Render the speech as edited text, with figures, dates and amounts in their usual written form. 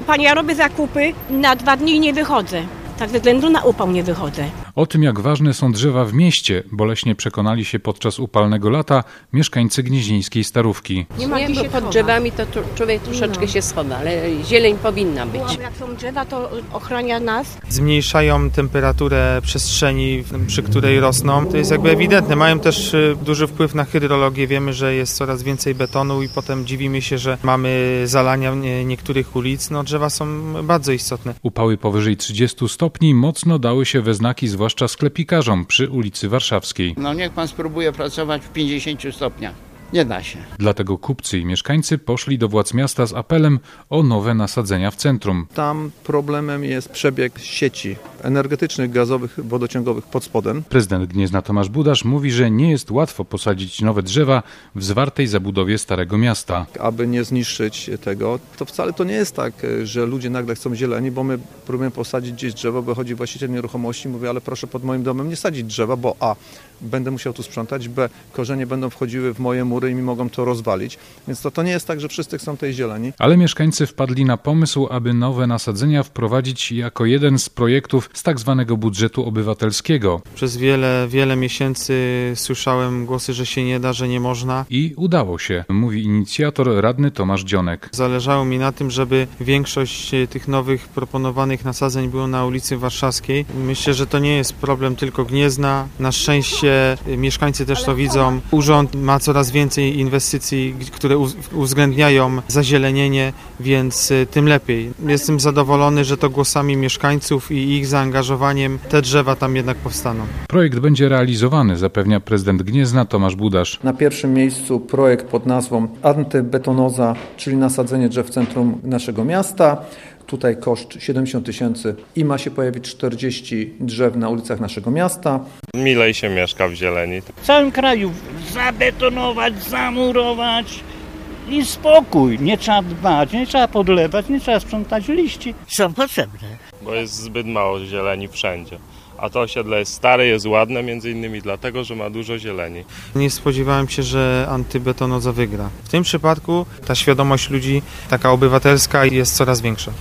Pani, ja robię zakupy, na 2 dni nie wychodzę. Tak ze względu na upał nie wychodzę. O tym, jak ważne są drzewa w mieście, boleśnie przekonali się podczas upalnego lata mieszkańcy gnieźnieńskiej Starówki. Nie, bo pod drzewami to człowiek troszeczkę się schowa, ale zieleń powinna być. Jak są drzewa, to ochrania nas. Zmniejszają temperaturę przestrzeni, przy której rosną. To jest jakby ewidentne. Mają też duży wpływ na hydrologię. Wiemy, że jest coraz więcej betonu i potem dziwimy się, że mamy zalania niektórych ulic. No, drzewa są bardzo istotne. Upały powyżej 30 stopni mocno dały się we znaki zwłaszcza sklepikarzom przy ulicy Warszawskiej. No niech pan spróbuje pracować w 50 stopniach. Nie da się. Dlatego kupcy i mieszkańcy poszli do władz miasta z apelem o nowe nasadzenia w centrum. Tam problemem jest przebieg sieci energetycznych, gazowych, wodociągowych pod spodem. Prezydent Gniezna Tomasz Budasz mówi, że nie jest łatwo posadzić nowe drzewa w zwartej zabudowie Starego Miasta. Aby nie zniszczyć tego, to wcale to nie jest tak, że ludzie nagle chcą zieleni, bo my próbujemy posadzić gdzieś drzewo, wychodzi właściciel nieruchomości i mówi, ale proszę pod moim domem nie sadzić drzewa, bo a, będę musiał tu sprzątać, b, korzenie będą wchodziły w moje mury i mi mogą to rozwalić. Więc to nie jest tak, że wszyscy chcą tej zieleni. Ale mieszkańcy wpadli na pomysł, aby nowe nasadzenia wprowadzić jako jeden z projektów z tak zwanego budżetu obywatelskiego. Przez wiele miesięcy słyszałem głosy, że się nie da, że nie można. I udało się, mówi inicjator radny Tomasz Dzionek. Zależało mi na tym, żeby większość tych nowych proponowanych nasadzeń było na ulicy Warszawskiej. Myślę, że to nie jest problem tylko Gniezna. Na szczęście mieszkańcy też to widzą. Urząd ma coraz więcej inwestycji, które uwzględniają zazielenienie, więc tym lepiej. Jestem zadowolony, że to głosami mieszkańców i ich zaangażowaniem te drzewa tam jednak powstaną. Projekt będzie realizowany, zapewnia prezydent Gniezna Tomasz Budasz. Na pierwszym miejscu projekt pod nazwą Antybetonoza, czyli nasadzenie drzew w centrum naszego miasta. Tutaj koszt 70 000 i ma się pojawić 40 drzew na ulicach naszego miasta. Milej się mieszka w zieleni. W całym kraju zabetonować, zamurować i spokój. Nie trzeba dbać, nie trzeba podlewać, nie trzeba sprzątać liści. Są potrzebne. Bo jest zbyt mało zieleni wszędzie. A to osiedle jest stare, jest ładne między innymi dlatego, że ma dużo zieleni. Nie spodziewałem się, że antybetonoza wygra. W tym przypadku ta świadomość ludzi, taka obywatelska, jest coraz większa.